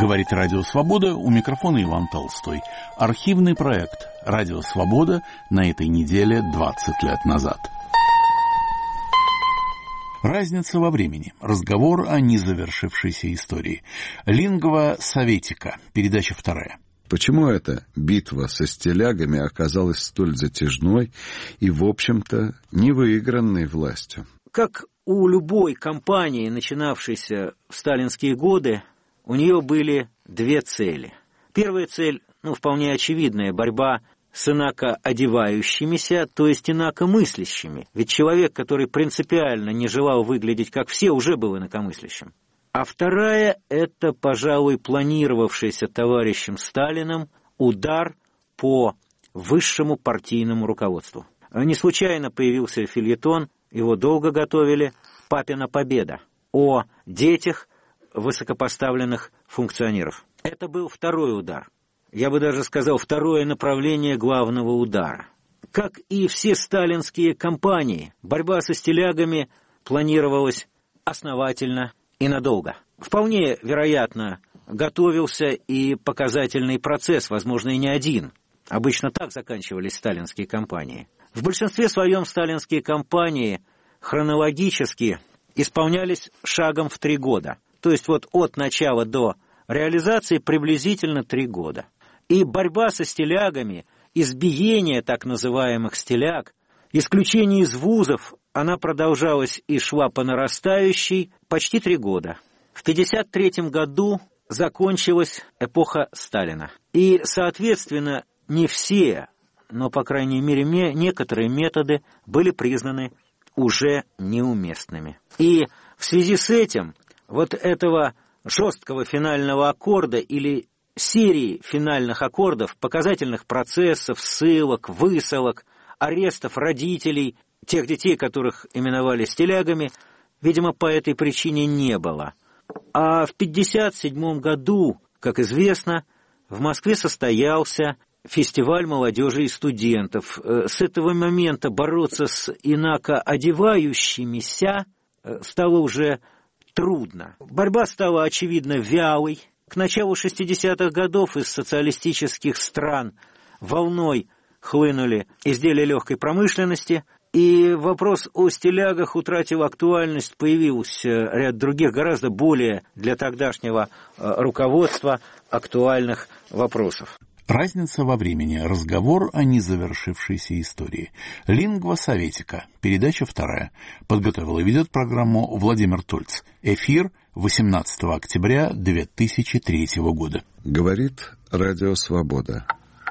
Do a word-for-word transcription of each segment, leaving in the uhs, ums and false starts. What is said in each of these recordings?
Говорит Радио Свобода, у микрофона Иван Толстой. Архивный проект Радио Свобода на этой неделе двадцать лет назад. Разница во времени. Разговор о незавершившейся истории. Лингва советика. Передача вторая. Почему эта битва со стилягами оказалась столь затяжной и, в общем-то, невыигранной властью? Как у любой кампании, начинавшейся в сталинские годы, у нее были две цели. Первая цель, ну, вполне очевидная, борьба с инакоодевающимися, то есть инакомыслящими. Ведь человек, который принципиально не желал выглядеть как все, уже был инакомыслящим. А вторая – это, пожалуй, планировавшийся товарищем Сталиным удар по высшему партийному руководству. Не случайно появился фельетон, его долго готовили, «Папина победа» о детях высокопоставленных функционеров. Это был второй удар. Я бы даже сказал, второе направление главного удара. Как и все сталинские кампании, борьба со стилягами планировалась основательно и надолго. Вполне вероятно, готовился и показательный процесс, возможно, и не один. Обычно так заканчивались сталинские кампании. В большинстве своем сталинские кампании хронологически исполнялись шагом в три года. То есть вот от начала до реализации приблизительно три года. И борьба со стилягами, избиение так называемых стиляг, исключение из вузов, она продолжалась и шла по нарастающей почти три года. В пятьдесят третьем году закончилась эпоха Сталина. И, соответственно, не все, но, по крайней мере, некоторые методы были признаны уже неуместными. И в связи с этим вот этого жесткого финального аккорда или серии финальных аккордов, показательных процессов, ссылок, высылок, арестов родителей, тех детей, которых именовали стилягами, видимо, по этой причине не было. А в пятьдесят седьмом году, как известно, в Москве состоялся фестиваль молодежи и студентов. С этого момента бороться с инакоодевающимися стало уже трудно. Борьба стала, очевидно, вялой. К началу шестидесятых годов из социалистических стран волной хлынули изделия легкой промышленности, и вопрос о стилягах утратил актуальность, появился ряд других, гораздо более для тогдашнего руководства актуальных вопросов. Разница во времени. Разговор о незавершившейся истории. Лингва советика. Передача вторая. Подготовил и ведет программу Владимир Тольц. Эфир восемнадцатого октября две тысячи третьего года. Говорит Радио Свобода.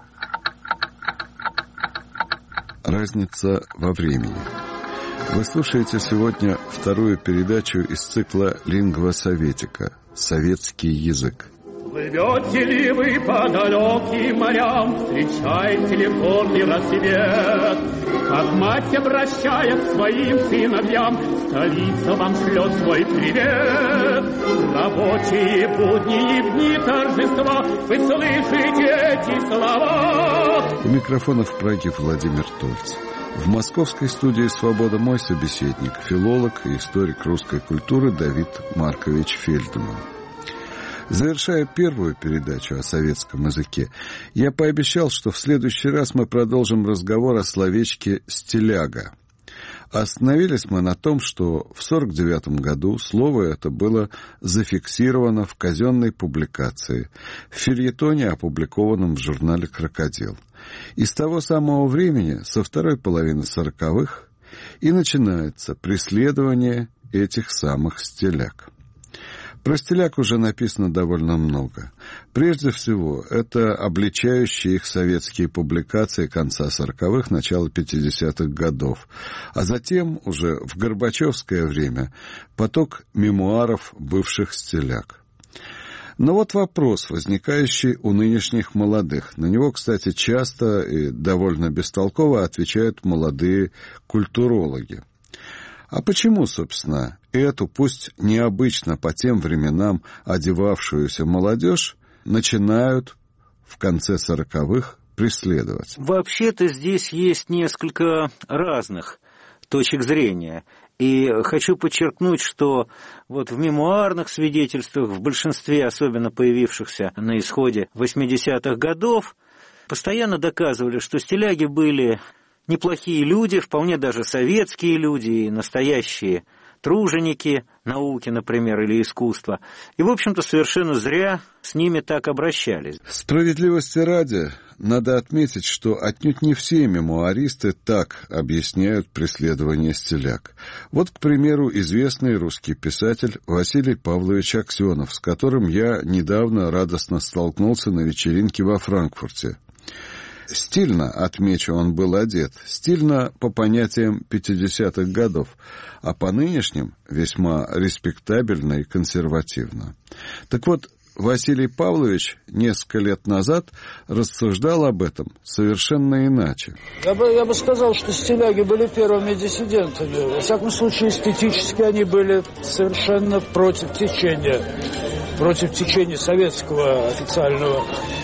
Разница во времени. Вы слушаете сегодня вторую передачу из цикла «Лингва советика. Советский язык». Плывете ли вы по далеким морям, встречаете ли горный рассвет? Как мать обращает к своим сыновьям, столица вам шлет свой привет. Рабочие будни и в дни торжества вы слышите эти слова. У микрофона в Праге Владимир Тольц. В московской студии «Свобода» мой собеседник, филолог и историк русской культуры Давид Маркович Фельдман. Завершая первую передачу о советском языке, я пообещал, что в следующий раз мы продолжим разговор о словечке «стиляга». Остановились мы на том, что в сорок девятом году слово это было зафиксировано в казенной публикации, в фельетоне, опубликованном в журнале «Крокодил». И с того самого времени, со второй половины сороковых, и начинается преследование этих самых стиляг. Про стиляг уже написано довольно много. Прежде всего, это обличающие их советские публикации конца сороковых, начала пятидесятых годов. А затем, уже в горбачевское время, поток мемуаров бывших стиляг. Но вот вопрос, возникающий у нынешних молодых. На него, кстати, часто и довольно бестолково отвечают молодые культурологи. А почему, собственно, эту, пусть необычно по тем временам одевавшуюся молодежь, начинают в конце сороковых преследовать? Вообще-то здесь есть несколько разных точек зрения. И хочу подчеркнуть, что вот в мемуарных свидетельствах, в большинстве, особенно появившихся на исходе восьмидесятых годов, постоянно доказывали, что стиляги были неплохие люди, вполне даже советские люди, настоящие труженики науки, например, или искусства. И, в общем-то, совершенно зря с ними так обращались. Справедливости ради, надо отметить, что отнюдь не все мемуаристы так объясняют преследование стиляг. Вот, к примеру, известный русский писатель Василий Павлович Аксенов, с которым я недавно радостно столкнулся на вечеринке во Франкфурте. Стильно, отмечу, он был одет, стильно по понятиям пятидесятых годов, а по нынешним весьма респектабельно и консервативно. Так вот, Василий Павлович несколько лет назад рассуждал об этом совершенно иначе. Я бы, я бы сказал, что стиляги были первыми диссидентами. Во всяком случае, эстетически они были совершенно против течения, против течения советского официального.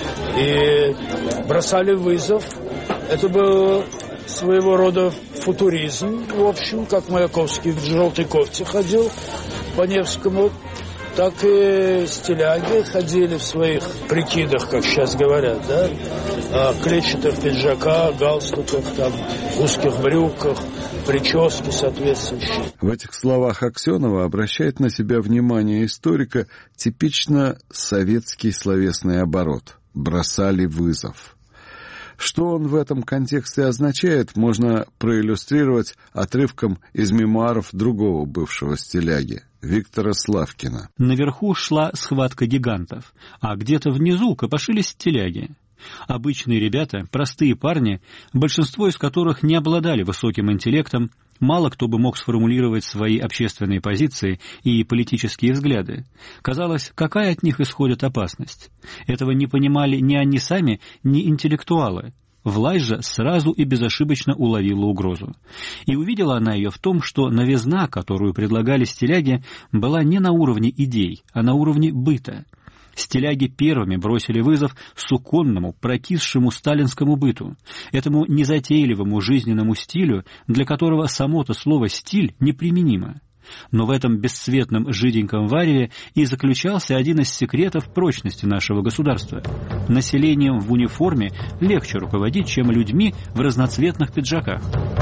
И бросали вызов. Это был своего рода футуризм, в общем, как Маяковский в желтой кофте ходил по Невскому, так и стиляги ходили в своих прикидах, как сейчас говорят, да, клетчатых пиджаках, галстуках, там, узких брюках, прически соответствующие. В этих словах Аксенова обращает на себя внимание историка типично советский словесный оборот. Бросали вызов. Что он в этом контексте означает, можно проиллюстрировать отрывком из мемуаров другого бывшего стиляги, Виктора Славкина. Наверху шла схватка гигантов, а где-то внизу копошились стиляги. Обычные ребята, простые парни, большинство из которых не обладали высоким интеллектом, мало кто бы мог сформулировать свои общественные позиции и политические взгляды. Казалось, какая от них исходит опасность? Этого не понимали ни они сами, ни интеллектуалы. Власть же сразу и безошибочно уловила угрозу. И увидела она ее в том, что новизна, которую предлагали стиляги, была не на уровне идей, а на уровне быта. Стиляги первыми бросили вызов суконному, прокисшему сталинскому быту, этому незатейливому жизненному стилю, для которого само-то слово «стиль» неприменимо. Но в этом бесцветном жиденьком вареве и заключался один из секретов прочности нашего государства. Населением в униформе легче руководить, чем людьми в разноцветных пиджаках.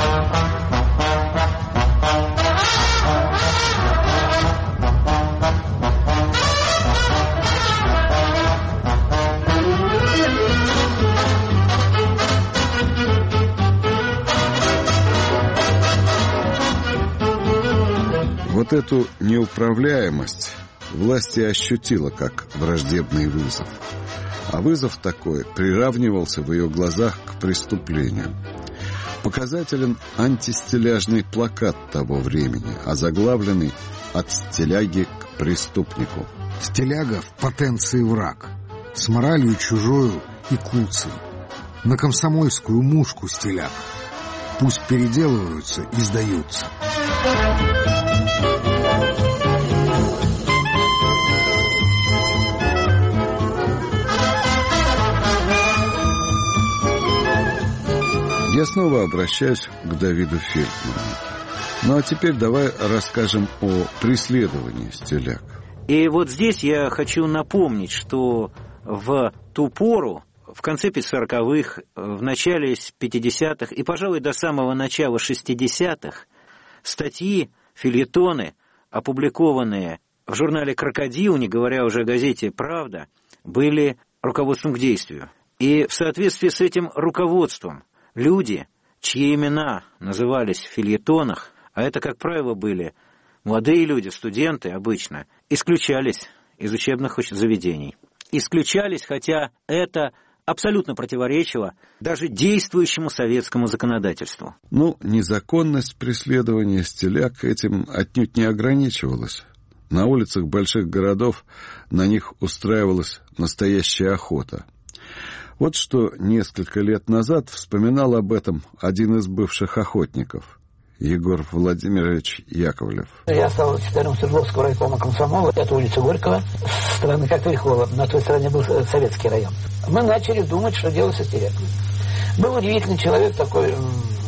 Вот эту неуправляемость власти ощутила как враждебный вызов. А вызов такой приравнивался в ее глазах к преступлению. Показателен антистиляжный плакат того времени, озаглавленный «От стиляги к преступнику». Стиляга в потенции враг, с моралью чужою и куцей. На комсомольскую мушку стиляг. Пусть переделываются и сдаются. Я снова обращаюсь к Давиду Фельдману. Ну а теперь давай расскажем о преследовании стиляг. И вот здесь я хочу напомнить, что в ту пору, в конце сороковых, в начале пятидесятых и, пожалуй, до самого начала шестидесятых статьи, фельетоны, опубликованные в журнале «Крокодил», не говоря уже о газете «Правда», были руководством к действию. И в соответствии с этим руководством люди, чьи имена назывались в фельетонах, а это, как правило, были молодые люди, студенты обычно, исключались из учебных заведений. Исключались, хотя это абсолютно противоречило даже действующему советскому законодательству. Ну, незаконность преследования стиляг этим отнюдь не ограничивалась. На улицах больших городов на них устраивалась настоящая охота. Вот что несколько лет назад вспоминал об этом один из бывших охотников, Егор Владимирович Яковлев. Я стал секретарем Свердловского райкома комсомола, это улица Горького, с стороны как Орехова, на той стороне был советский район. Мы начали думать, что делать со стилягами. Был удивительный человек такой,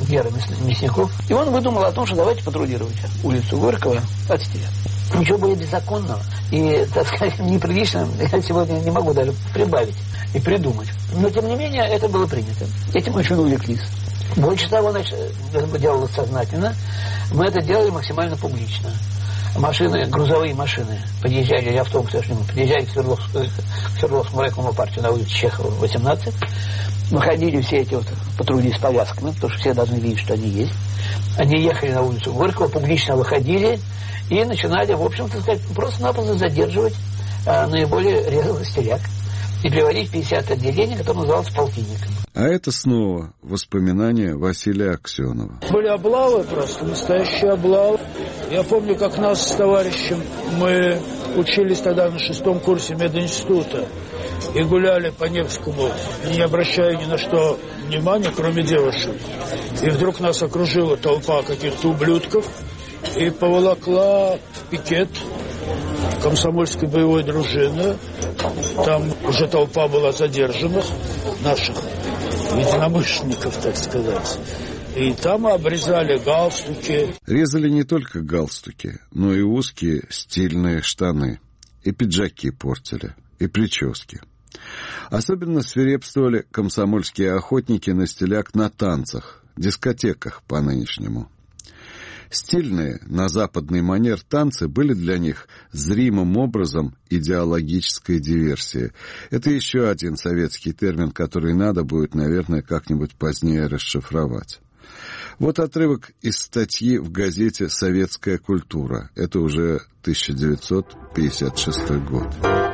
Гера Мясников. И он выдумал о том, что давайте патрулировать улицу Горького от стиля. Ничего более беззаконного и, так сказать, неприличного я сегодня не могу даже прибавить и придумать. Но, тем не менее, это было принято. Этим очень увлеклись. Больше того, значит, это делалось сознательно. Мы это делали максимально публично. Машины, грузовые машины подъезжали, или автобусы, подъезжали к Свердловскому, к Свердловскому райкому партии на улице Чехова, восемнадцать. Выходили все эти вот патрули с повязками, потому что все должны видеть, что они есть. Они ехали на улицу Горького, публично выходили и начинали, в общем-то, сказать, просто-напросто задерживать а, наиболее резвых стиляк и приводить в пятидесятое отделение, которое называлось полтинником. А это снова воспоминания Василия Аксенова. Были облавы просто, настоящие облавы. Я помню, как нас с товарищем, мы учились тогда на шестом курсе мединститута и гуляли по Невскому, не обращая ни на что внимания, кроме девушек. И вдруг нас окружила толпа каких-то ублюдков и поволокла в пикет комсомольской боевой дружины. Там уже толпа была задержанных, наших единомышленников, так сказать. И там обрезали галстуки. Резали не только галстуки, но и узкие стильные штаны. И пиджаки портили, и прически. Особенно свирепствовали комсомольские охотники на стиляк на танцах, дискотеках по-нынешнему. Стильные, на западный манер танцы были для них зримым образом идеологической диверсии. Это еще один советский термин, который надо будет, наверное, как-нибудь позднее расшифровать. Вот отрывок из статьи в газете «Советская культура». Это уже тысяча девятьсот пятьдесят шестой год.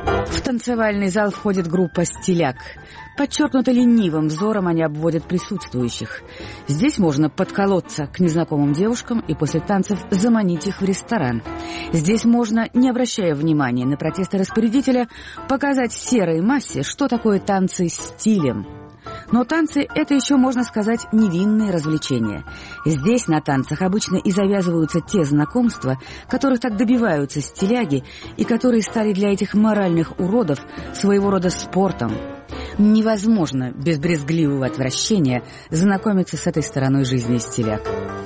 В танцевальный зал входит группа «Стиляк». Подчеркнуто ленивым взором они обводят присутствующих. Здесь можно подколоться к незнакомым девушкам и после танцев заманить их в ресторан. Здесь можно, не обращая внимания на протесты распорядителя, показать серой массе, что такое танцы стилем. Но танцы — это еще, можно сказать, невинные развлечения. Здесь на танцах обычно и завязываются те знакомства, которых так добиваются стиляги, и которые стали для этих моральных уродов своего рода спортом. Невозможно без брезгливого отвращения знакомиться с этой стороной жизни стиляг.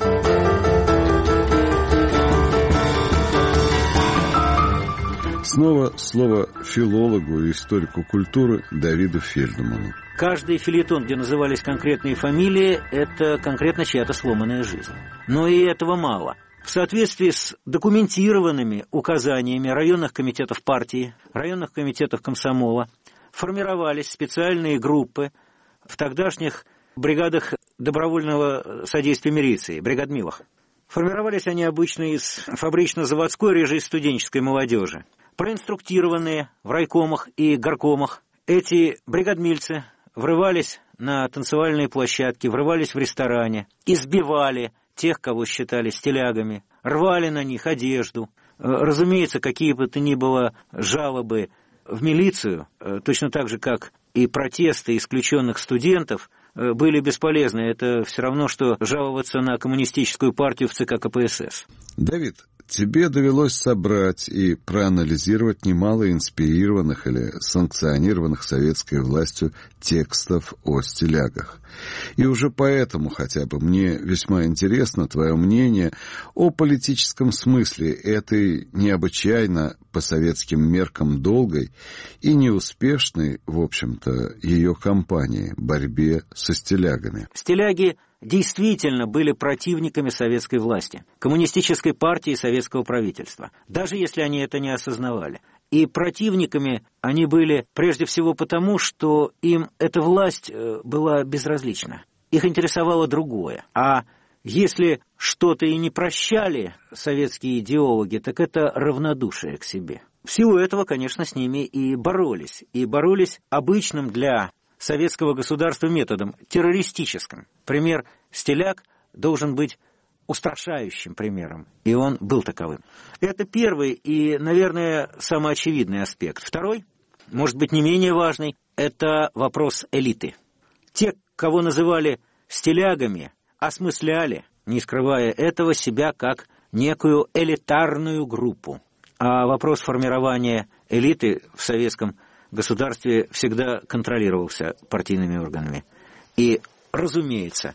Снова слово филологу и историку культуры Давиду Фельдману. Каждый фельетон, где назывались конкретные фамилии, это конкретно чья-то сломанная жизнь. Но и этого мало. В соответствии с документированными указаниями районных комитетов партии, районных комитетов комсомола, формировались специальные группы в тогдашних бригадах добровольного содействия милиции, бригадмилах. Формировались они обычно из фабрично-заводской, реже из студенческой молодежи. Проинструктированные в райкомах и горкомах, эти бригадмильцы врывались на танцевальные площадки, врывались в ресторане, избивали тех, кого считали стилягами, рвали на них одежду. Разумеется, какие бы то ни было жалобы в милицию, точно так же, как и протесты исключенных студентов, были бесполезны. Это все равно, что жаловаться на коммунистическую партию в ЦК КПСС. Давид, тебе довелось собрать и проанализировать немало инспирированных или санкционированных советской властью текстов о стилягах. И уже поэтому хотя бы мне весьма интересно твое мнение о политическом смысле этой необычайно по советским меркам долгой и неуспешной, в общем-то, ее кампании борьбе со стилягами. Стиляги действительно были противниками советской власти, коммунистической партии и советского правительства, даже если они это не осознавали. И противниками они были прежде всего потому, что им эта власть была безразлична. Их интересовало другое. А если что-то и не прощали советские идеологи, так это равнодушие к себе. В силу этого, конечно, с ними и боролись. И боролись обычным для советского государства методом, террористическим. Пример стиляг должен быть устрашающим примером, и он был таковым. Это первый и, наверное, самый очевидный аспект. Второй, может быть, не менее важный, это вопрос элиты. Те, кого называли стилягами, осмысляли, не скрывая этого, себя как некую элитарную группу. А вопрос формирования элиты в советском государстве всегда контролировался партийными органами. И, разумеется,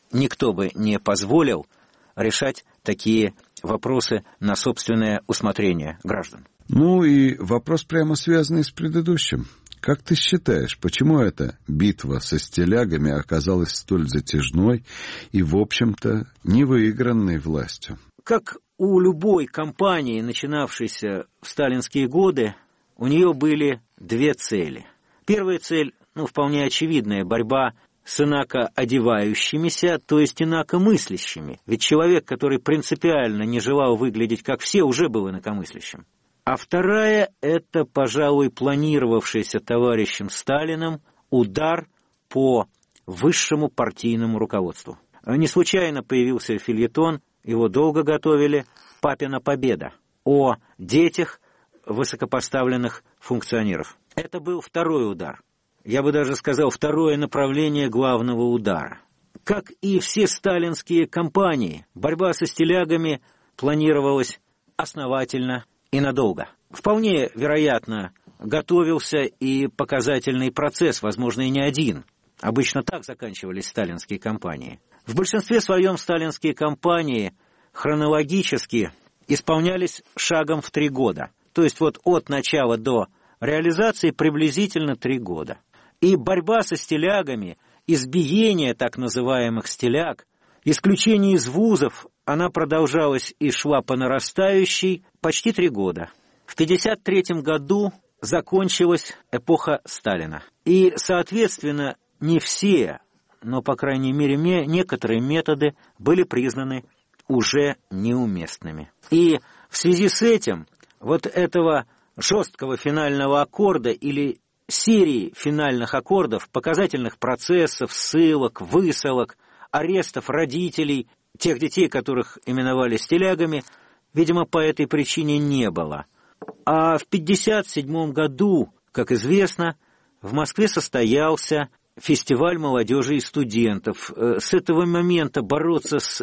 никто бы не позволил решать такие вопросы на собственное усмотрение граждан. Ну и вопрос прямо связанный с предыдущим. Как ты считаешь, почему эта битва со стилягами оказалась столь затяжной и, в общем-то, невыигранной властью? Как у любой кампании, начинавшейся в сталинские годы, у нее были две цели. Первая цель, ну, вполне очевидная, борьба с инакоодевающимися, то есть инакомыслящими. Ведь человек, который принципиально не желал выглядеть как все, уже был инакомыслящим. А вторая – это, пожалуй, планировавшийся товарищем Сталиным удар по высшему партийному руководству. Не случайно появился фельетон, его долго готовили, «Папина победа» о детях высокопоставленных функционеров. Это был второй удар. Я бы даже сказал, второе направление главного удара. Как и все сталинские кампании, борьба со стилягами планировалась основательно и надолго. Вполне вероятно, готовился и показательный процесс, возможно, и не один. Обычно так заканчивались сталинские кампании. В большинстве своем сталинские кампании хронологически исполнялись шагом в три года. То есть вот от начала до реализации приблизительно три года. И борьба со стилягами, избиение так называемых стиляг, исключение из вузов, она продолжалась и шла по нарастающей почти три года. В тысяча девятьсот пятьдесят третьем году закончилась эпоха Сталина. И, соответственно, не все, но, по крайней мере, некоторые методы были признаны уже неуместными. И в связи с этим вот этого жесткого финального аккорда или серии финальных аккордов, показательных процессов, ссылок, высылок, арестов родителей, тех детей, которых именовали стилягами, видимо, по этой причине не было. А в пятьдесят седьмом году, как известно, в Москве состоялся фестиваль молодежи и студентов. С этого момента бороться с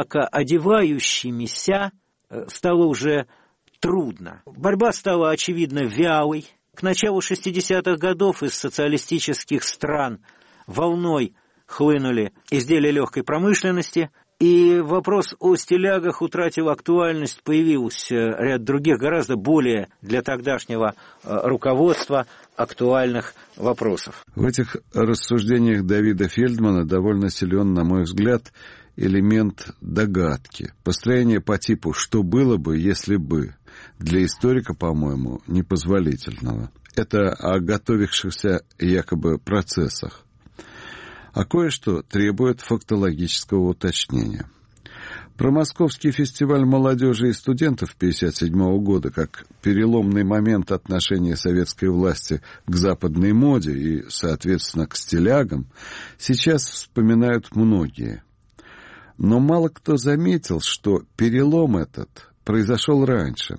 инакоодевающимися стало уже трудно. Борьба стала, очевидно, вялой. К началу шестидесятых годов из социалистических стран волной хлынули изделия легкой промышленности, и вопрос о стилягах утратил актуальность, появился ряд других, гораздо более для тогдашнего руководства актуальных вопросов. В этих рассуждениях Давида Фельдмана довольно силен, на мой взгляд, элемент догадки. Построение по типу «что было бы, если бы» для историка, по-моему, непозволительного. Это о готовившихся якобы процессах. А кое-что требует фактологического уточнения. Про Московский фестиваль молодежи и студентов тысяча девятьсот пятьдесят седьмого года как переломный момент отношения советской власти к западной моде и, соответственно, к стилягам сейчас вспоминают многие. Но мало кто заметил, что перелом этот произошел раньше.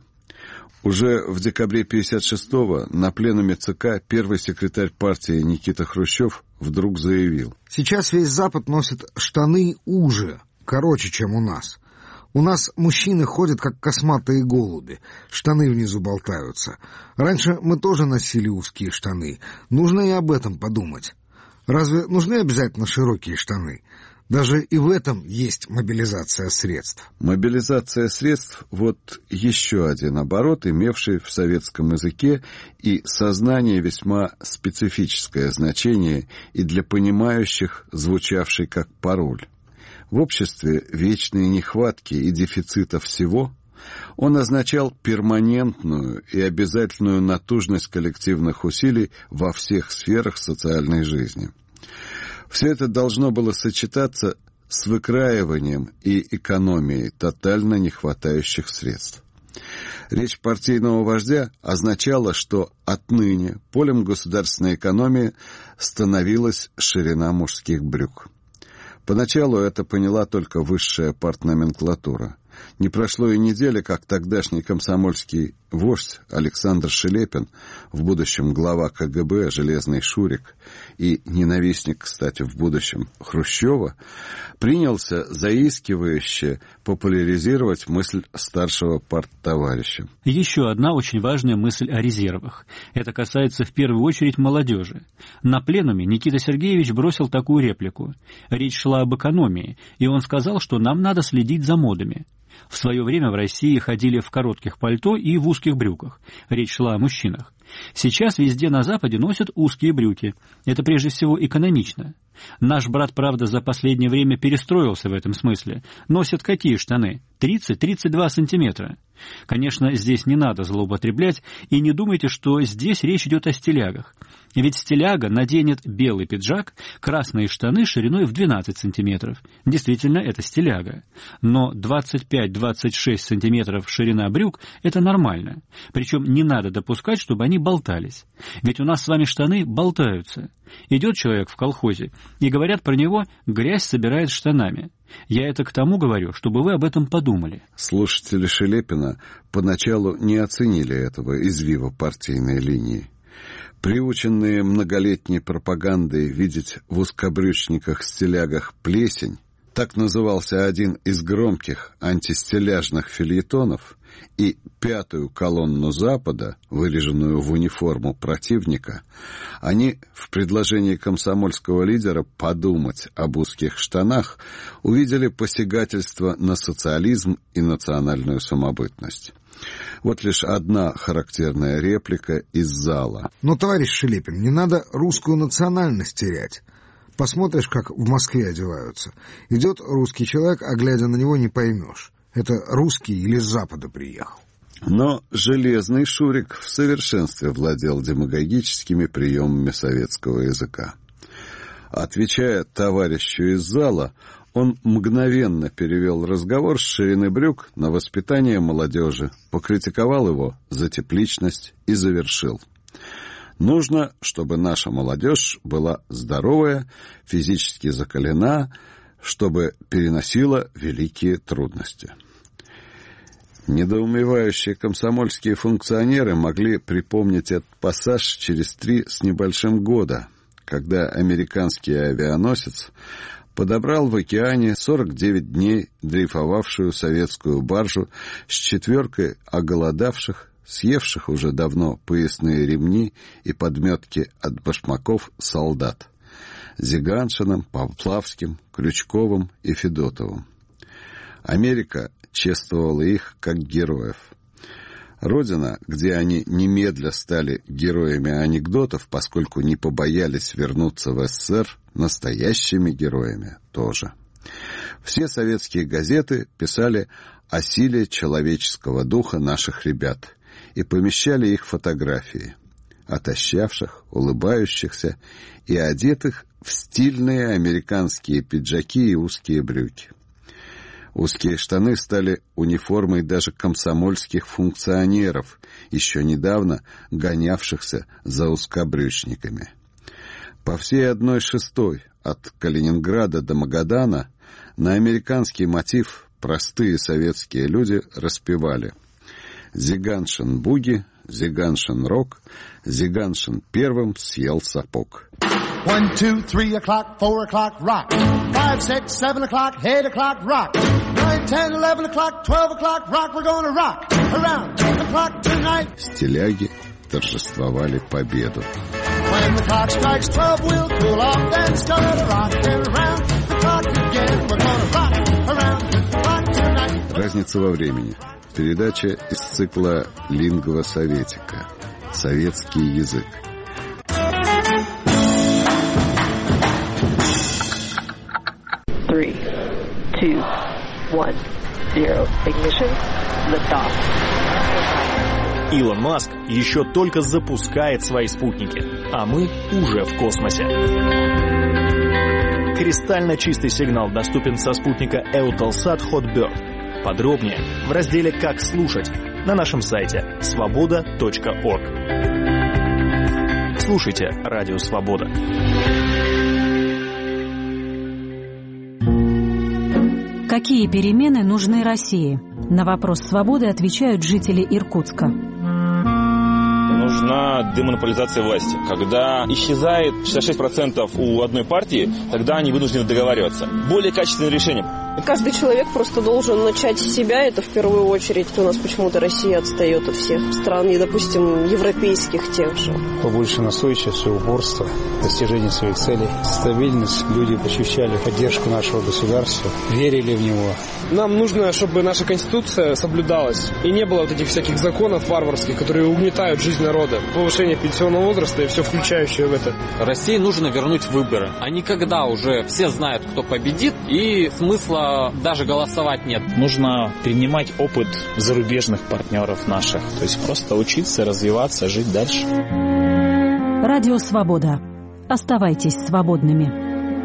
Уже в декабре пятьдесят шестого на пленуме ЦК первый секретарь партии Никита Хрущев вдруг заявил: «Сейчас весь Запад носит штаны уже, короче, чем у нас. У нас мужчины ходят, как косматые голуби, штаны внизу болтаются. Раньше мы тоже носили узкие штаны. Нужно и об этом подумать. Разве нужны обязательно широкие штаны? Даже и в этом есть мобилизация средств». Мобилизация средств — вот еще один оборот, имевший в советском языке и сознании весьма специфическое значение и для понимающих звучавший как пароль. В обществе вечной нехватки и дефицита всего он означал перманентную и обязательную натужность коллективных усилий во всех сферах социальной жизни. Все это должно было сочетаться с выкраиванием и экономией тотально нехватающих средств. Речь партийного вождя означала, что отныне полем государственной экономии становилась ширина мужских брюк. Поначалу это поняла только высшая партноменклатура. Не прошло и недели, как тогдашний комсомольский вождь Александр Шелепин, в будущем глава ка гэ бэ, железный Шурик, и ненавистник, кстати, в будущем Хрущева, принялся заискивающе популяризировать мысль старшего парттоварища. Еще одна очень важная мысль о резервах. Это касается в первую очередь молодежи. На пленуме Никита Сергеевич бросил такую реплику. Речь шла об экономии, и он сказал, что нам надо следить за модами. В свое время в России ходили в коротких пальто и в узких брюках. Речь шла о мужчинах. Сейчас везде на Западе носят узкие брюки. Это прежде всего экономично. Наш брат, правда, за последнее время перестроился в этом смысле. Носят какие штаны? тридцать-тридцать два сантиметра. Конечно, здесь не надо злоупотреблять, и не думайте, что здесь речь идет о стилягах. Ведь стиляга наденет белый пиджак, красные штаны шириной в двенадцать сантиметров. Действительно, это стиляга. Но двадцать пять - двадцать шесть сантиметров ширина брюк – это нормально. Причем не надо допускать, чтобы они болтались. Ведь у нас с вами штаны болтаются. Идет человек в колхозе, и говорят про него «грязь собирает штанами». Я это к тому говорю, чтобы вы об этом подумали. Слушатели Шелепина поначалу не оценили этого извива партийной линии. Приученные многолетней пропагандой видеть в узкобрючниках-стилягах плесень, так назывался один из громких антистиляжных фельетонов, и пятую колонну Запада, выреженную в униформу противника, они в предложении комсомольского лидера подумать об узких штанах увидели посягательство на социализм и национальную самобытность. Вот лишь одна характерная реплика из зала. Но, товарищ Шелепин, не надо русскую национальность терять. Посмотришь, как в Москве одеваются. Идет русский человек, а глядя на него не поймешь, это русский или с Запада приехал. Но железный Шурик в совершенстве владел демагогическими приемами советского языка. Отвечая товарищу из зала, он мгновенно перевел разговор с ширины брюк на воспитание молодежи, покритиковал его за тепличность и завершил. Нужно, чтобы наша молодежь была здоровая, физически закалена, чтобы переносила великие трудности. Недоумевающие комсомольские функционеры могли припомнить этот пассаж через три с небольшим года, когда американский авианосец подобрал в океане сорок девять дней дрейфовавшую советскую баржу с четверкой оголодавших, съевших уже давно поясные ремни и подметки от башмаков солдат — Зиганшиным, Поплавским, Крючковым и Федотовым. Америка чествовала их как героев. Родина, где они немедля стали героями анекдотов, поскольку не побоялись вернуться в эс эс эс эр, настоящими героями тоже. Все советские газеты писали о силе человеческого духа наших ребят и помещали их фотографии, отощавших, улыбающихся и одетых в стильные американские пиджаки и узкие брюки. Узкие штаны стали униформой даже комсомольских функционеров, еще недавно гонявшихся за узкобрючниками. По всей одной шестой от Калининграда до Магадана на американский мотив простые советские люди распевали: «Зиганшин буги, Зиганшин рок, Зиганшин первым съел сапог». One, two, three o'clock, four o'clock, rock. Five, six, seven o'clock, eight o'clock, rock. Nine, ten, eleven o'clock, twelve o'clock, rock. We're gonna rock around the clock tonight. Стиляги торжествовали победу. When the clock strikes twelve, we'll cool off, then start rocking around the clock again. We're gonna rock around the clock tonight. Разница во времени. Передача из цикла «Лингва советика». Советский язык. Three, two, one, zero. Ignition. Liftoff. Илон Маск еще только запускает свои спутники, а мы уже в космосе. Кристально чистый сигнал доступен со спутника Eutelsat Hotbird. Подробнее в разделе «Как слушать» на нашем сайте свобода точка орг. Слушайте Радио Свобода. Какие перемены нужны России? На вопрос «Свободы» отвечают жители Иркутска. Нужна демонополизация власти. Когда исчезает шестьдесят шесть процентов у одной партии, тогда они вынуждены договариваться. Более качественное решение. Каждый человек просто должен начать с себя, это в первую очередь. У нас почему-то Россия отстает от всех стран, и, допустим, европейских тех же. Побольше настойчивости, упорства, достижения своих целей, стабильность. Люди ощущали поддержку нашего государства, верили в него. Нам нужно, чтобы наша Конституция соблюдалась, и не было вот этих всяких законов варварских, которые угнетают жизнь народа. Повышение пенсионного возраста и все включающее в это. России нужно вернуть выборы. А не когда уже все знают, кто победит, и смысла даже голосовать нет. Нужно принимать опыт зарубежных партнеров наших. То есть просто учиться, развиваться, жить дальше. Радио «Свобода». Оставайтесь свободными.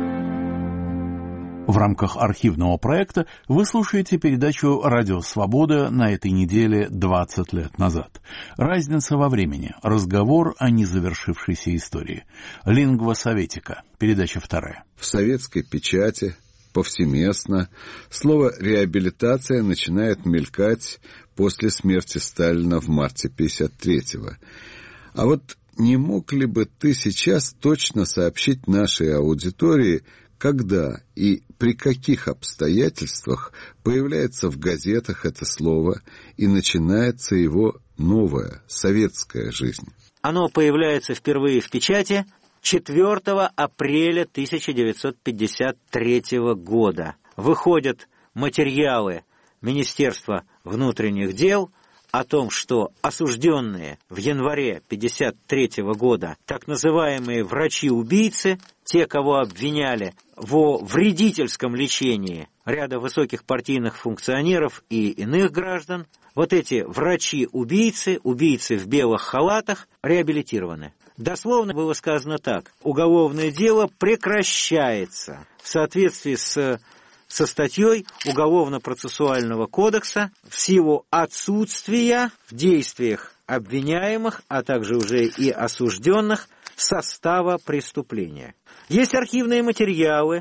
В рамках архивного проекта вы слушаете передачу «Радио Свобода» на этой неделе двадцать лет назад. Разница во времени. Разговор о незавершившейся истории. Лингва советика. Передача вторая. В советской печати повсеместно слово «реабилитация» начинает мелькать после смерти Сталина в марте пятьдесят третьего. А вот не мог ли бы ты сейчас точно сообщить нашей аудитории, когда и при каких обстоятельствах появляется в газетах это слово и начинается его новая советская жизнь? Оно появляется впервые в печати четвёртого апреля тысяча девятьсот пятьдесят третьего года. Выходят материалы Министерства внутренних дел о том, что осужденные в январе пятьдесят третьего года так называемые врачи-убийцы, те, кого обвиняли во вредительском лечении ряда высоких партийных функционеров и иных граждан, вот эти врачи-убийцы, убийцы в белых халатах, реабилитированы. Дословно было сказано так: уголовное дело прекращается в соответствии с со статьей Уголовно-процессуального кодекса в силу отсутствия в действиях обвиняемых, а также уже и осужденных, состава преступления. Есть архивные материалы,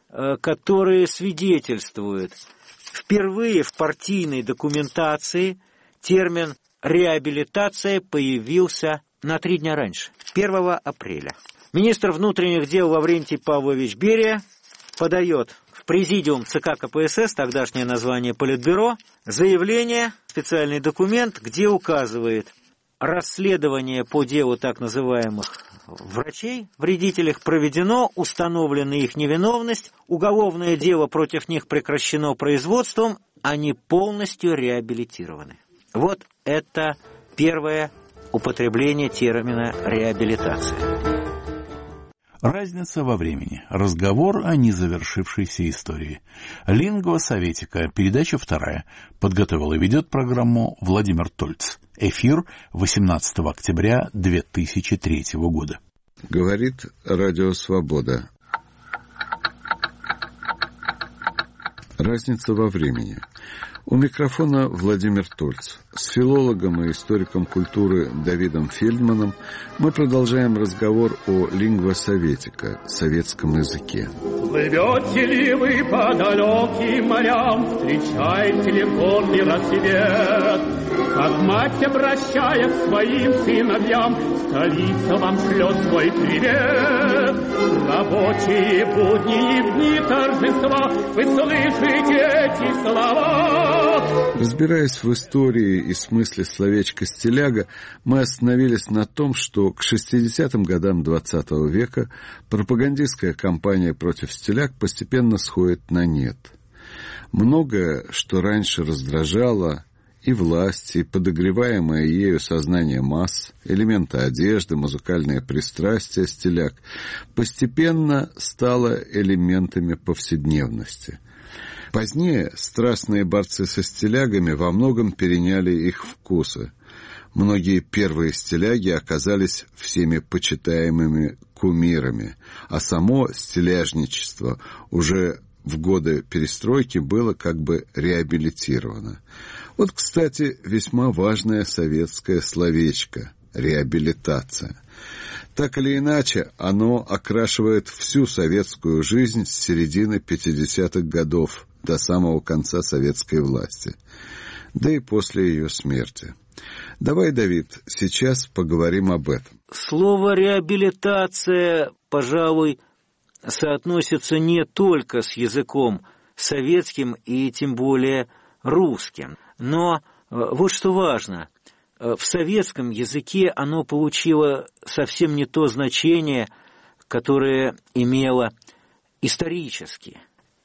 которые свидетельствуют, впервые в партийной документации термин «реабилитация» появился на три дня раньше, первого апреля. Министр внутренних дел Лаврентий Павлович Берия подает в Президиум ЦК КПСС, тогдашнее название Политбюро, заявление, специальный документ, где указывает: расследование по делу так называемых врачей, вредителей, проведено, установлена их невиновность, уголовное дело против них прекращено производством, они полностью реабилитированы. Вот это первое употребление термина «реабилитация». Разница во времени. Разговор о незавершившейся истории. Лингва советика. Передача вторая. Подготовил и ведет программу Владимир Тольц. Эфир восемнадцатого октября две тысячи третьего года. Говорит Радио Свобода. Разница во времени. У микрофона Владимир Тольц. С филологом и историком культуры Давидом Фельдманом мы продолжаем разговор о лингва советика, советском языке. Плывете ли вы по далеким морям, встречаете ли горный рассвет? Как мать, обращая к своим сыновьям, столица вам шлет свой привет. Рабочие будни и дни торжества, вы слышите эти слова. Разбираясь в истории и смысле словечка «стиляга», мы остановились на том, что к шестидесятым годам двадцатого века пропагандистская кампания против стиляг постепенно сходит на нет. Многое, что раньше раздражало и власть, и подогреваемое ею сознание масс, элементы одежды, музыкальные пристрастия стиляг, постепенно стало элементами повседневности. Позднее страстные борцы со стилягами во многом переняли их вкусы. Многие первые стиляги оказались всеми почитаемыми кумирами, а само стиляжничество уже в годы перестройки было как бы реабилитировано. Вот, кстати, весьма важное советское словечко – реабилитация. Так или иначе, оно окрашивает всю советскую жизнь с середины пятидесятых годов до самого конца советской власти, да и после ее смерти. Давай, Давид, сейчас поговорим об этом. Слово «реабилитация», пожалуй, соотносится не только с языком советским и тем более русским. Но вот что важно, в советском языке оно получило совсем не то значение, которое имело исторически.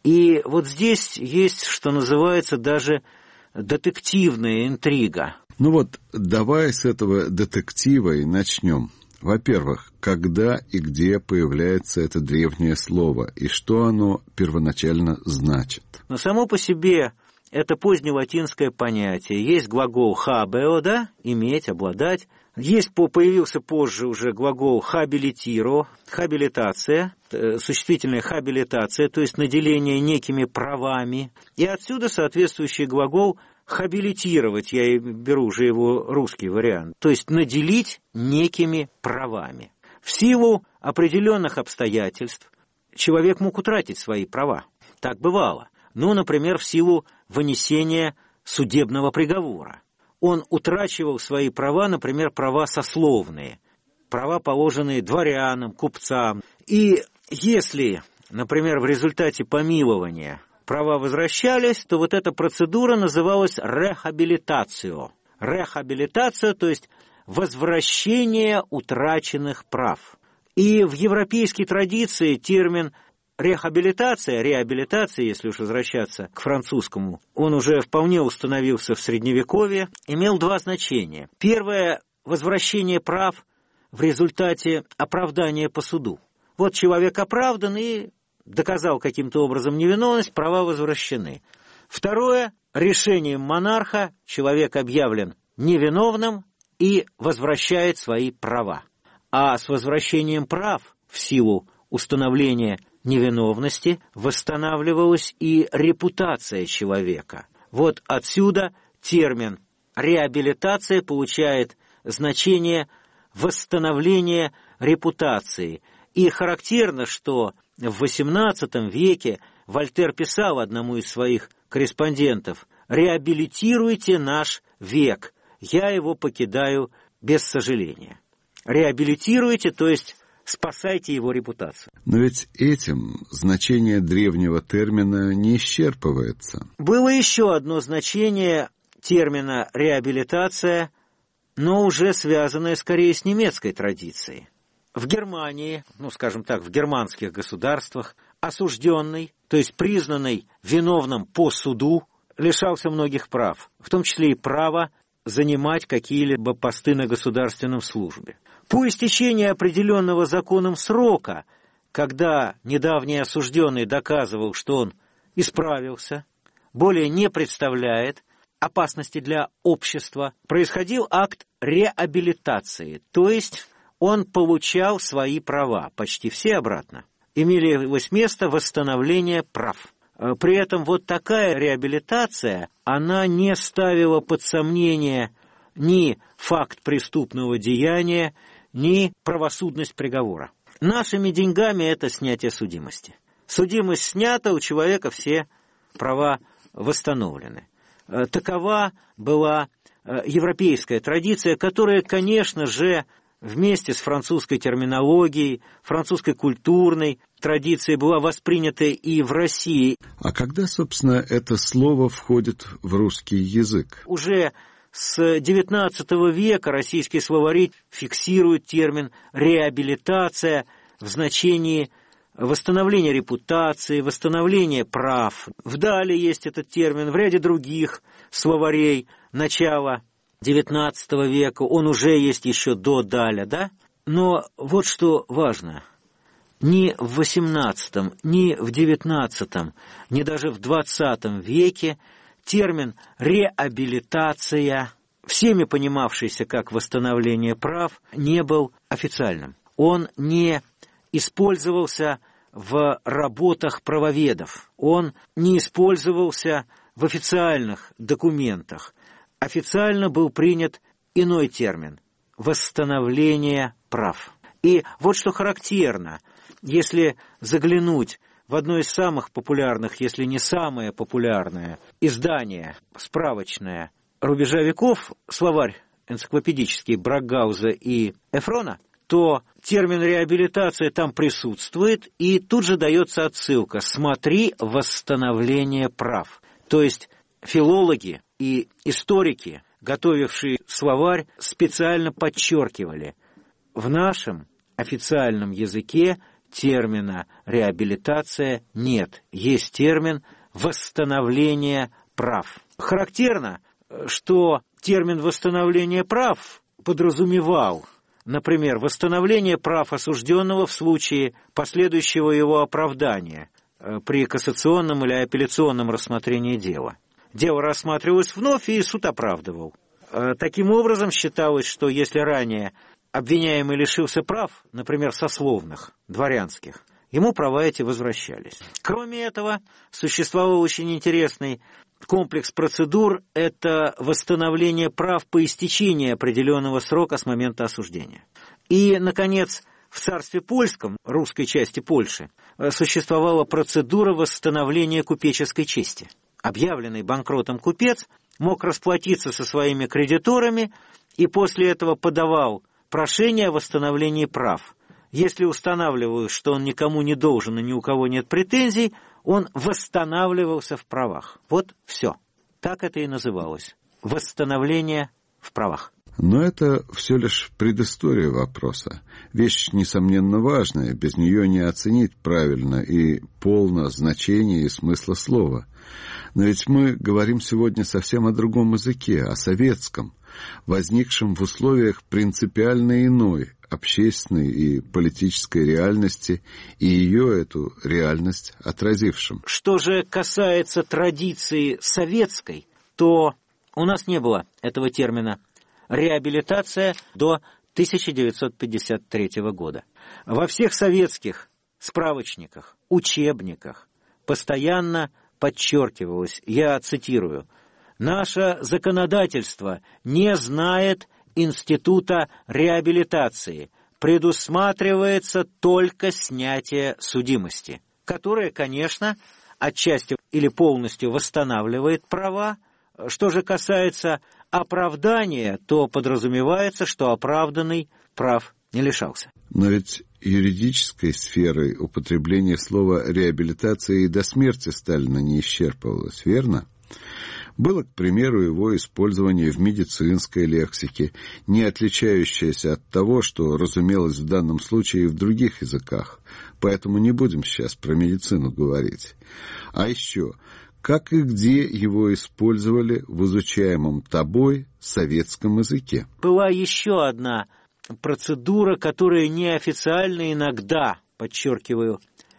И вот здесь есть, что называется, даже детективная интрига. Ну вот, давай с этого детектива и начнем. Во-первых, когда и где появляется это древнее слово, и что оно первоначально значит? Но само по себе это позднелатинское понятие. Есть глагол «хабео», да, иметь, обладать. Есть, появился позже уже глагол «хабилитиро», хабилитация, существительная хабилитация, то есть наделение некими правами. И отсюда соответствующий глагол «хабилитировать», я и беру уже его русский вариант, то есть наделить некими правами. В силу определенных обстоятельств человек мог утратить свои права. Так бывало. Ну, например, в силу вынесения судебного приговора. Он утрачивал свои права, например, права сословные, права, положенные дворянам, купцам. И если, например, в результате помилования права возвращались, то вот эта процедура называлась рехабилитацио. Рехабилитация, то есть возвращение утраченных прав. И в европейской традиции термин рехабилитация, реабилитация, если уж возвращаться к французскому, он уже вполне установился в Средневековье, имел два значения. Первое – возвращение прав в результате оправдания по суду. Вот человек оправдан и доказал каким-то образом невиновность, права возвращены. Второе – решением монарха человек объявлен невиновным и возвращает свои права. А с возвращением прав в силу установления невиновности восстанавливалась и репутация человека. Вот отсюда термин «реабилитация» получает значение восстановления репутации. И характерно, что в восемнадцатом веке Вольтер писал одному из своих корреспондентов: «Реабилитируйте наш век, я его покидаю без сожаления». Реабилитируйте, то есть спасайте его репутацию. Но ведь этим значение древнего термина не исчерпывается. Было еще одно значение термина «реабилитация», но уже связанное скорее с немецкой традицией. В Германии, ну, скажем так, в германских государствах, осужденный, то есть признанный виновным по суду, лишался многих прав, в том числе и права занимать какие-либо посты на государственном службе. По истечении определенного законом срока, когда недавний осужденный доказывал, что он исправился, более не представляет опасности для общества, происходил акт реабилитации, то есть он получал свои права, почти все обратно. Имелось место восстановление прав. При этом вот такая реабилитация, она не ставила под сомнение ни факт преступного деяния, ни правосудность приговора. Нашими деньгами это снятие судимости. Судимость снята, у человека все права восстановлены. Такова была европейская традиция, которая, конечно же, вместе с французской терминологией, французской культурной традицией была воспринята и в России. А когда, собственно, это слово входит в русский язык? Уже с девятнадцатого века российские словари фиксируют термин «реабилитация» в значении восстановления репутации, восстановления прав. В Дале есть этот термин, в ряде других словарей начала девятнадцатого века, он уже есть еще до Даля, да? Но вот что важно. Ни в восемнадцатом, ни в девятнадцатом, ни даже в двадцатом веке термин «реабилитация», всеми понимавшийся как восстановление прав, не был официальным. Он не использовался в работах правоведов, он не использовался в официальных документах. Официально был принят иной термин – восстановление прав. И вот что характерно, если заглянуть в одно из самых популярных, если не самое популярное, издание справочное рубежа веков, словарь энциклопедический Брагауза и Эфрона, то термин реабилитация там присутствует, и тут же дается отсылка «смотри восстановление прав». То есть филологи и историки, готовившие словарь, специально подчеркивали, в нашем официальном языке термина реабилитация нет, есть термин восстановление прав. Характерно, что термин восстановление прав подразумевал, например, восстановление прав осужденного в случае последующего его оправдания при кассационном или апелляционном рассмотрении дела. Дело рассматривалось вновь, и суд оправдывал. Таким образом, считалось, что если ранее обвиняемый лишился прав, например, сословных, дворянских, ему права эти возвращались. Кроме этого, существовал очень интересный комплекс процедур – это восстановление прав по истечении определенного срока с момента осуждения. И, наконец, в царстве польском, русской части Польши, существовала процедура восстановления купеческой чести. Объявленный банкротом купец мог расплатиться со своими кредиторами и после этого подавал прошение о восстановлении прав. Если устанавливалось, что он никому не должен и ни у кого нет претензий, он восстанавливался в правах. Вот все. Так это и называлось. Восстановление в правах. Но это все лишь предыстория вопроса. Вещь, несомненно, важная. Без нее не оценить правильно и полно значение и смысла слова. Но ведь мы говорим сегодня совсем о другом языке, о советском, возникшем в условиях принципиально иной общественной и политической реальности, и ее, эту реальность, отразившим. Что же касается традиции советской, то у нас не было этого термина «реабилитация» до тысяча девятьсот пятьдесят третьего года. Во всех советских справочниках, учебниках постоянно подчеркивалось, я цитирую, «Наше законодательство не знает института реабилитации, предусматривается только снятие судимости», которое, конечно, отчасти или полностью восстанавливает права. Что же касается оправдания, то подразумевается, что оправданный прав не лишался. Но ведь юридической сферой употребление слова «реабилитация» и до смерти Сталина не исчерпывалось, верно? Было, к примеру, его использование в медицинской лексике, не отличающееся от того, что разумелось в данном случае и в других языках. Поэтому не будем сейчас про медицину говорить. А еще, как и где его использовали в изучаемом тобой советском языке? Была еще одна процедура, которая неофициально иногда, подчеркиваю,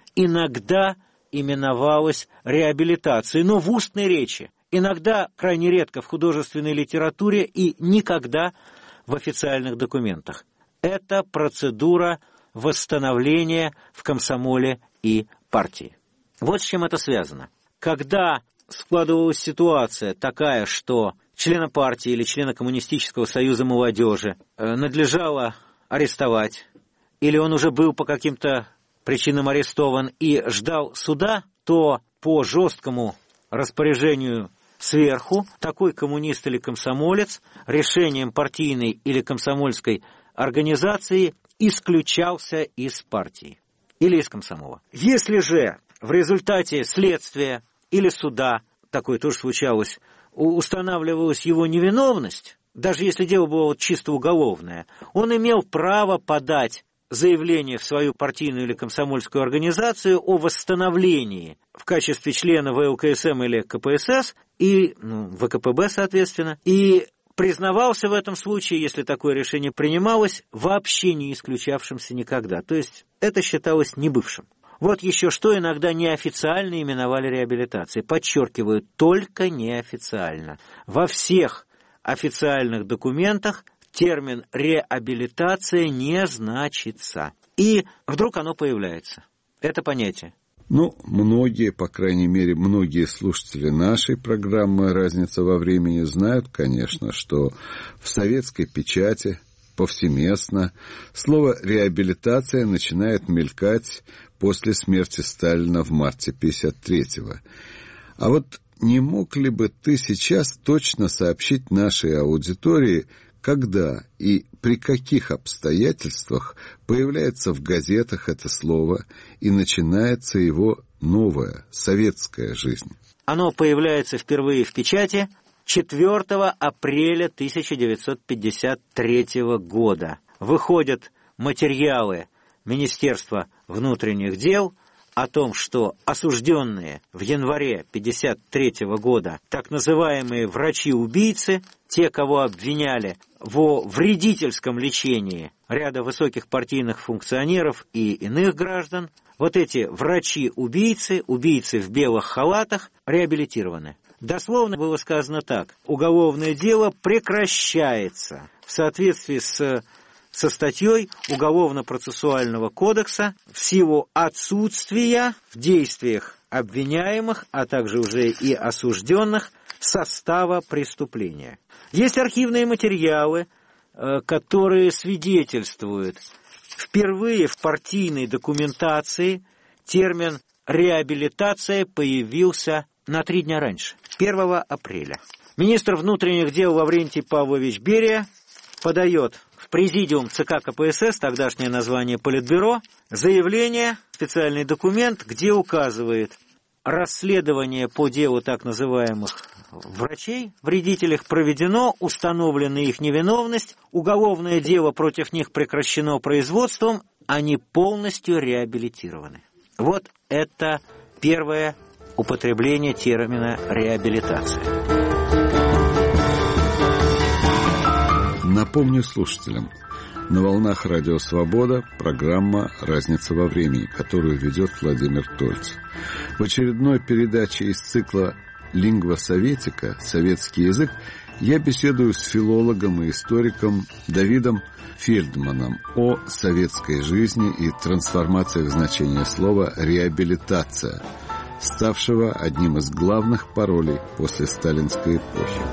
иногда именовалась реабилитацией, но в устной речи. Иногда, крайне редко, в художественной литературе и никогда в официальных документах. Это процедура восстановления в комсомоле и партии. Вот с чем это связано. Когда складывалась ситуация такая, что члена партии или члена Коммунистического союза молодежи надлежало арестовать, или он уже был по каким-то причинам арестован и ждал суда, то по жесткому распоряжению сверху такой коммунист или комсомолец решением партийной или комсомольской организации исключался из партии или из комсомола. Если же в результате следствия или суда, такое тоже случалось, устанавливалась его невиновность, даже если дело было чисто уголовное, он имел право подать заявление в свою партийную или комсомольскую организацию о восстановлении в качестве члена вэ эл ка эс эм или ка пэ эс эс и ну, вэ ка пэ бэ, соответственно, и признавался в этом случае, если такое решение принималось, вообще не исключавшимся никогда. То есть это считалось небывшим. Вот еще что иногда неофициально именовали реабилитацией. Подчеркиваю, только неофициально. Во всех официальных документах термин «реабилитация» не значится. И вдруг оно появляется. Это понятие. Ну, многие, по крайней мере, многие слушатели нашей программы «Разница во времени» знают, конечно, что в советской печати повсеместно. Слово «реабилитация» начинает мелькать после смерти Сталина в марте пятьдесят третьего. А вот не мог ли бы ты сейчас точно сообщить нашей аудитории, когда и при каких обстоятельствах появляется в газетах это слово и начинается его новая советская жизнь? Оно появляется впервые в печати четвёртого апреля тысяча девятьсот пятьдесят третьего года. Выходят материалы Министерства внутренних дел о том, что осужденные в январе пятьдесят третьего года так называемые врачи-убийцы, те, кого обвиняли во вредительском лечении ряда высоких партийных функционеров и иных граждан, вот эти врачи-убийцы, убийцы в белых халатах, реабилитированы. Дословно было сказано так: уголовное дело прекращается в соответствии с, со статьей Уголовно-процессуального кодекса в силу отсутствия в действиях обвиняемых, а также уже и осужденных, состава преступления. Есть архивные материалы, которые свидетельствуют: впервые в партийной документации термин «реабилитация» появился на три дня раньше, первого апреля. Министр внутренних дел Лаврентий Павлович Берия подает в Президиум ЦК КПСС, тогдашнее название Политбюро, заявление, специальный документ, где указывает: расследование по делу так называемых врачей, вредителей, проведено, установлена их невиновность, уголовное дело против них прекращено производством, они полностью реабилитированы. Вот это первое употребление термина «реабилитация». Напомню слушателям, на волнах Радио Свобода программа «Разница во времени», которую ведет Владимир Тольц. В очередной передаче из цикла «Лингва советика» «Советский язык» я беседую с филологом и историком Давидом Фельдманом о советской жизни и трансформациях значения слова «реабилитация», ставшего одним из главных паролей после сталинской эпохи.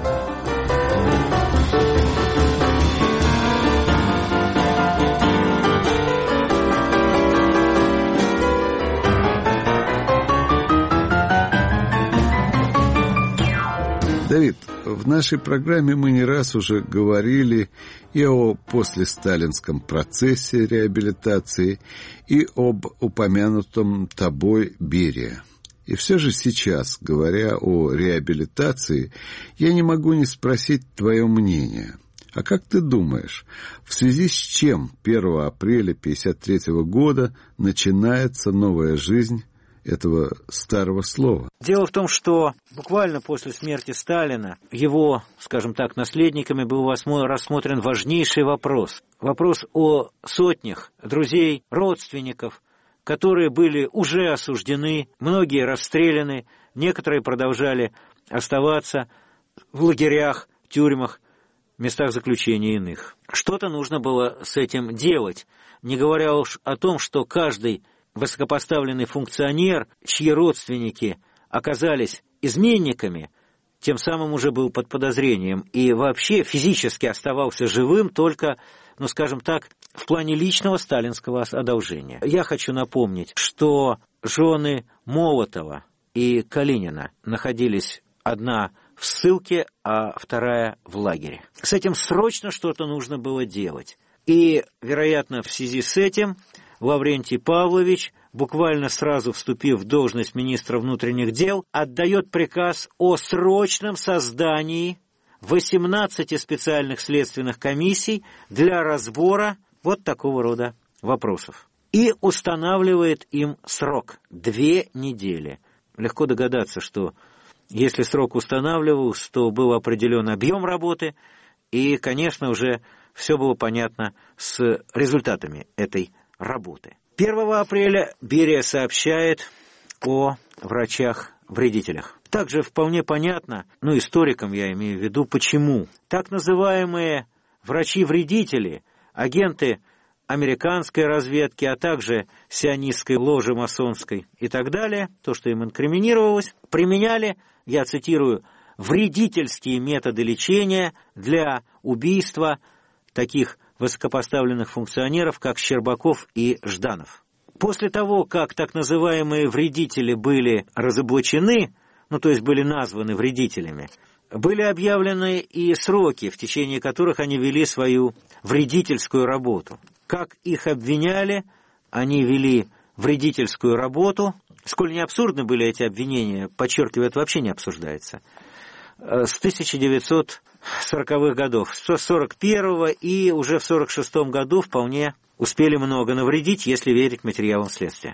Давид, в нашей программе мы не раз уже говорили и о послесталинском процессе реабилитации, и об упомянутом тобой Берия. И все же сейчас, говоря о реабилитации, я не могу не спросить твое мнение. А как ты думаешь, в связи с чем первого апреля пятьдесят третьего года начинается новая жизнь этого старого слова? Дело в том, что буквально после смерти Сталина его, скажем так, наследниками был рассмотрен важнейший вопрос. Вопрос о сотнях друзей, родственников, которые были уже осуждены, многие расстреляны, некоторые продолжали оставаться в лагерях, тюрьмах, местах заключения иных. Что-то нужно было с этим делать, не говоря уж о том, что каждый высокопоставленный функционер, чьи родственники оказались изменниками, тем самым уже был под подозрением и вообще физически оставался живым только, ну, скажем так, в плане личного сталинского одолжения. Я хочу напомнить, что жены Молотова и Калинина находились одна в ссылке, а вторая в лагере. С этим срочно что-то нужно было делать. И, вероятно, в связи с этим Лаврентий Павлович, буквально сразу вступив в должность министра внутренних дел, отдает приказ о срочном создании восемнадцати специальных следственных комиссий для разбора вот такого рода вопросов. И устанавливает им срок – две недели. Легко догадаться, что если срок устанавливался, то был определен объем работы, и, конечно, уже все было понятно с результатами этой работы. первого апреля Берия сообщает о врачах-вредителях. Также вполне понятно, ну, историкам я имею в виду, почему так называемые врачи-вредители, агенты американской разведки, а также сионистской ложи масонской и так далее, то, что им инкриминировалось, применяли, я цитирую, вредительские методы лечения для убийства таких высокопоставленных функционеров, как Щербаков и Жданов. После того, как так называемые вредители были разоблачены, ну то есть были названы вредителями, были объявлены и сроки, в течение которых они вели свою вредительскую работу. Как их обвиняли, они вели вредительскую работу. Сколь не абсурдны были эти обвинения, подчеркиваю, это вообще не обсуждается. С тысяча девятьсот сороковых годов, с сорок первого и уже в сорок шестом году вполне успели много навредить, если верить материалам следствия.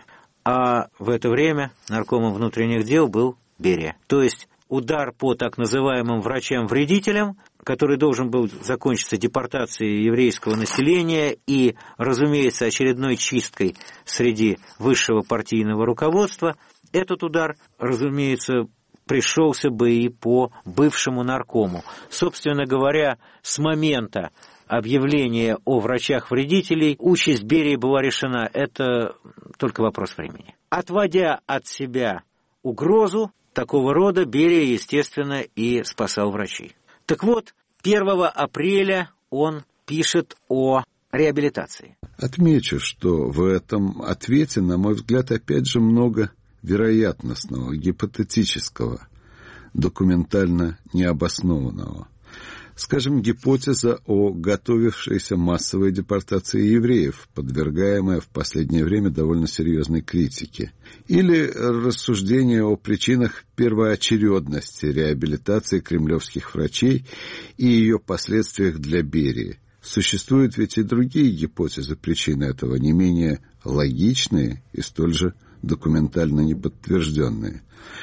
А в это время наркомом внутренних дел был Берия. То есть удар по так называемым врачам-вредителям, который должен был закончиться депортацией еврейского населения и, разумеется, очередной чисткой среди высшего партийного руководства, этот удар, разумеется, пришелся бы и по бывшему наркому. Собственно говоря, с момента объявления о врачах-вредителей участь Берии была решена. Это только вопрос времени. Отводя от себя угрозу такого рода, Берия, естественно, и спасал врачей. Так вот, первого апреля он пишет о реабилитации. Отмечу, что в этом ответе, на мой взгляд, опять же много вероятностного, гипотетического, документально необоснованного. Скажем, гипотеза о готовившейся массовой депортации евреев, подвергаемая в последнее время довольно серьезной критике. Или рассуждение о причинах первоочередности реабилитации кремлевских врачей и ее последствиях для Берии. Существуют ведь и другие гипотезы причин этого, не менее логичные и столь же документально неподтвержденные.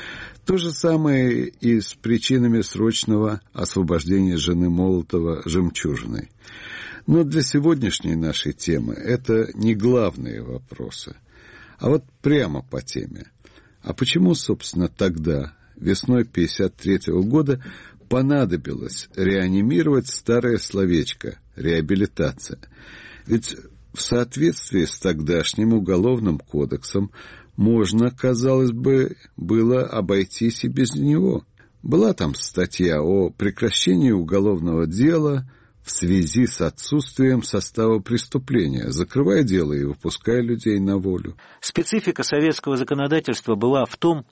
То же самое и с причинами срочного освобождения жены Молотова «Жемчужиной». Но для сегодняшней нашей темы это не главные вопросы. А вот прямо по теме. А почему, собственно, тогда, весной пятьдесят третьего года, понадобилось реанимировать старое словечко «реабилитация»? Ведь в соответствии с тогдашним уголовным кодексом можно, казалось бы, было обойтись и без него. Была там статья о прекращении уголовного дела в связи с отсутствием состава преступления. Закрывай дело и выпускай людей на волю. Специфика советского законодательства была в том,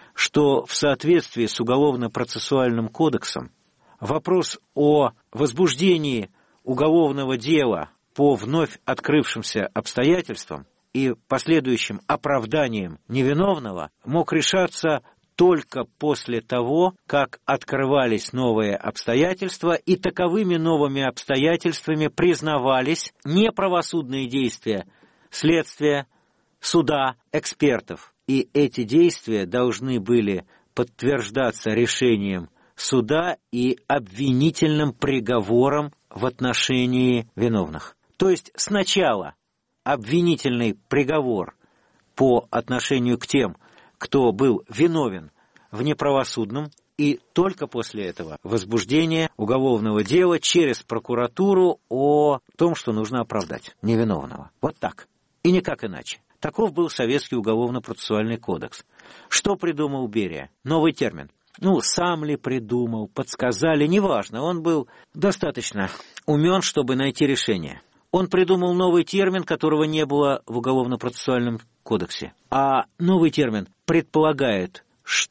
что в соответствии с Уголовно-процессуальным кодексом вопрос о возбуждении уголовного дела по вновь открывшимся обстоятельствам и последующим оправданием невиновного мог решаться только после того, как открывались новые обстоятельства, и таковыми новыми обстоятельствами признавались неправосудные действия следствия, суда, экспертов. И эти действия должны были подтверждаться решением суда и обвинительным приговором в отношении виновных. То есть сначала обвинительный приговор по отношению к тем, кто был виновен в неправосудном, и только после этого возбуждение уголовного дела через прокуратуру о том, что нужно оправдать невиновного. Вот так. И никак иначе. Таков был Советский уголовно-процессуальный кодекс. Что придумал Берия? Новый термин. Ну, сам ли придумал, подсказали, неважно. Он был достаточно умен, чтобы найти решение. Он придумал новый термин, которого не было в Уголовно-процессуальном кодексе. А новый термин предполагает,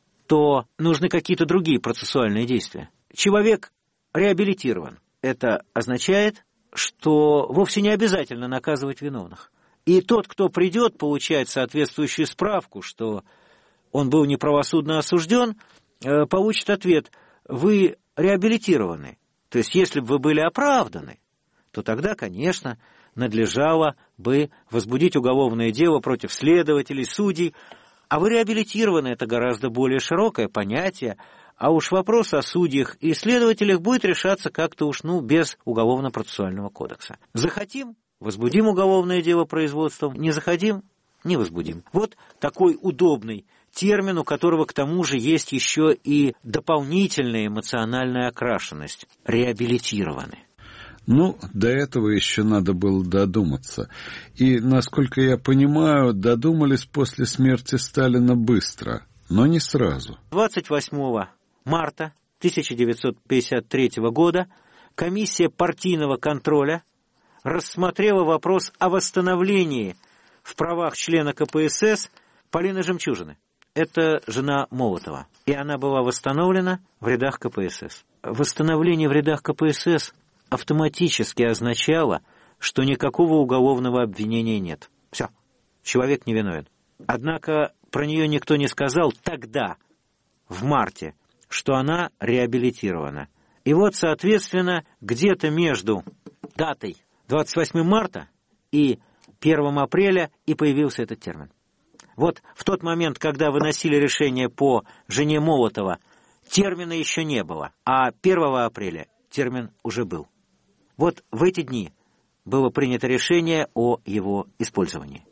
что нужны какие-то другие процессуальные действия. Человек реабилитирован. Это означает, что вовсе не обязательно наказывать виновных. И тот, кто придет, получает соответствующую справку, что он был неправосудно осужден, получит ответ: вы реабилитированы. То есть, если бы вы были оправданы, то тогда, конечно, надлежало бы возбудить уголовное дело против следователей, судей. А вы реабилитированы — это гораздо более широкое понятие, а уж вопрос о судьях и следователях будет решаться как-то уж, ну, без Уголовно-процессуального кодекса. Захотим — возбудим уголовное дело производством, не захотим — не возбудим. Вот такой удобный термин, у которого к тому же есть еще и дополнительная эмоциональная окрашенность — реабилитированы. Ну, до этого еще надо было додуматься. И, насколько я понимаю, додумались после смерти Сталина быстро, но не сразу. двадцать восьмого марта тысяча девятьсот пятьдесят третьего года комиссия партийного контроля рассмотрела вопрос о восстановлении в правах члена ка пэ эс эс Полины Жемчужины. Это жена Молотова. И она была восстановлена в рядах ка пэ эс эс. Восстановление в рядах ка пэ эс эс автоматически означало, что никакого уголовного обвинения нет. Все, человек невиновен. Однако про нее никто не сказал тогда, в марте, что она реабилитирована. И вот, соответственно, где-то между датой двадцать восьмого марта и первого апреля и появился этот термин. Вот в тот момент, когда выносили решение по жене Молотова, термина еще не было, а первого апреля термин уже был. Вот в эти дни было принято решение о его использовании.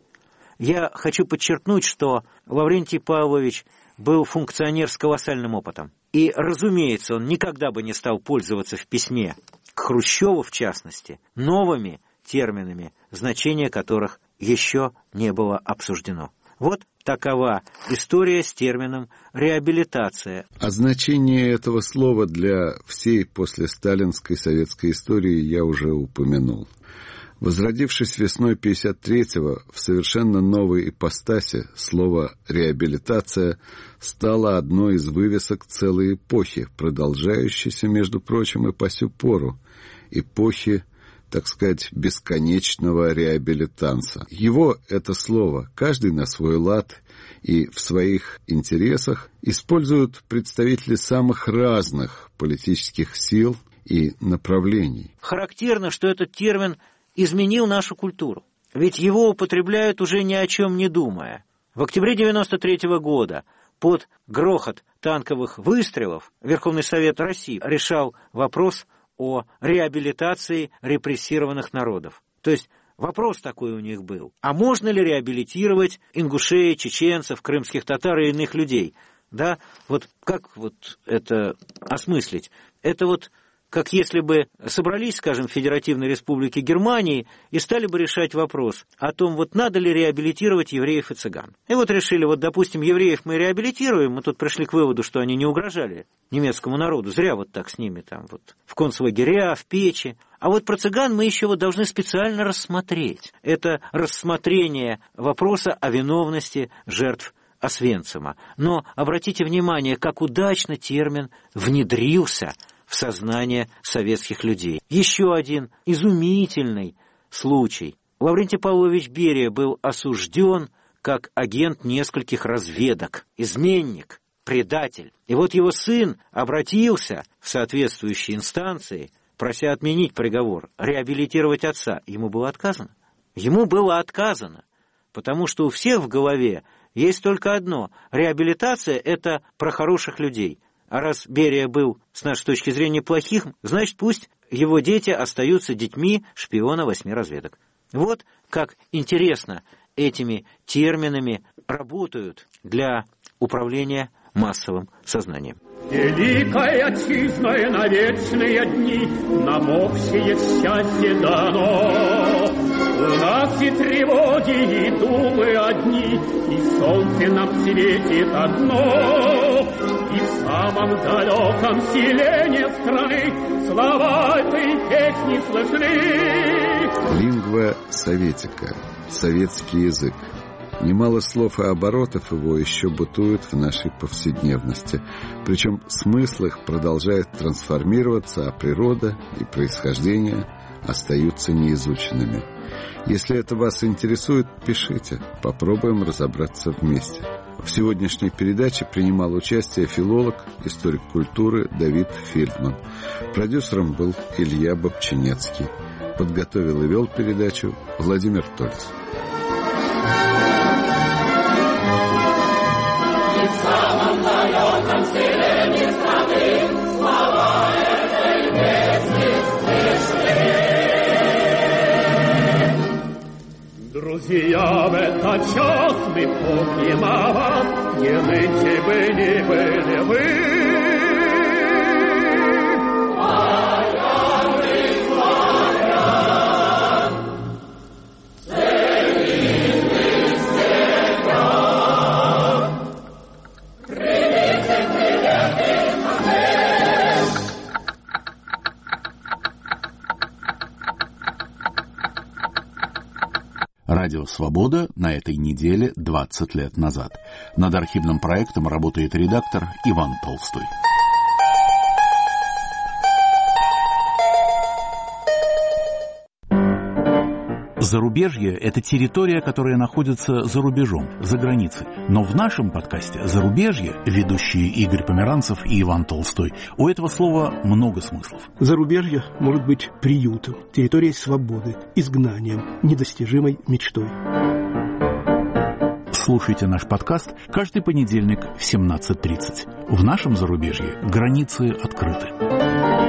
Я хочу подчеркнуть, что Лаврентий Павлович был функционер с колоссальным опытом. И, разумеется, он никогда бы не стал пользоваться в письме к Хрущеву, в частности, новыми терминами, значение которых еще не было обсуждено. Вот такова история с термином «реабилитация». О значении этого слова для всей послесталинской советской истории я уже упомянул. Возродившись весной пятьдесят третьего в совершенно новой ипостаси, слово «реабилитация» стало одной из вывесок целой эпохи, продолжающейся, между прочим, и по сю пору, эпохи, так сказать, бесконечного реабилитанса. Его, это слово, каждый на свой лад и в своих интересах используют представители самых разных политических сил и направлений. Характерно, что этот термин изменил нашу культуру. Ведь его употребляют уже ни о чем не думая. В октябре девяносто третьего года под грохот танковых выстрелов Верховный Совет России решал вопрос о реабилитации репрессированных народов. То есть вопрос такой у них был. А можно ли реабилитировать ингушей, чеченцев, крымских татар и иных людей? Да, вот как вот это осмыслить? Это вот как если бы собрались, скажем, в Федеративной Республике Германии и стали бы решать вопрос о том, вот надо ли реабилитировать евреев и цыган. И вот решили, вот, допустим, евреев мы реабилитируем, мы тут пришли к выводу, что они не угрожали немецкому народу, зря вот так с ними там вот в концлагеря, в печи. А вот про цыган мы еще вот должны специально рассмотреть. Это рассмотрение вопроса о виновности жертв Освенцима. Но обратите внимание, как удачно термин внедрился в сознание советских людей. Еще один изумительный случай. Лаврентий Павлович Берия был осужден как агент нескольких разведок, изменник, предатель. И вот его сын обратился в соответствующие инстанции, прося отменить приговор, реабилитировать отца. Ему было отказано. Ему было отказано, потому что у всех в голове есть только одно. Реабилитация – это про хороших людей. А раз Берия был, с нашей точки зрения, плохих, значит, пусть его дети остаются детьми шпиона восьми разведок. Вот как интересно этими терминами работают для управления массовым сознанием. Великая отчизна на вечные дни нам общее счастье дано. У нас и тревоги, и думы одни, и солнце нам светит одно. И в самом далеком селении страны слова этой песни слышны. Лингва советика, советский язык. Немало слов и оборотов его еще бытуют в нашей повседневности. Причем смысл их продолжает трансформироваться, а природа и происхождение остаются неизученными. Если это вас интересует, пишите. Попробуем разобраться вместе. В сегодняшней передаче принимал участие филолог, историк культуры Давид Фельдман. Продюсером был Илья Бобчинецкий. Подготовил и вел передачу Владимир Тольц. И в самом далеком селении страны слова этой песни слышны. Друзья, в этот час мы помним о вас, где нынче бы не были вы. Радио «Свобода» на этой неделе двадцать лет назад. Над архивным проектом работает редактор Иван Толстой. Зарубежье – это территория, которая находится за рубежом, за границей. Но в нашем подкасте «Зарубежье» ведущие Игорь Померанцев и Иван Толстой, у этого слова много смыслов. Зарубежье может быть приютом, территорией свободы, изгнанием, недостижимой мечтой. Слушайте наш подкаст каждый понедельник в семнадцать тридцать. В нашем зарубежье границы открыты.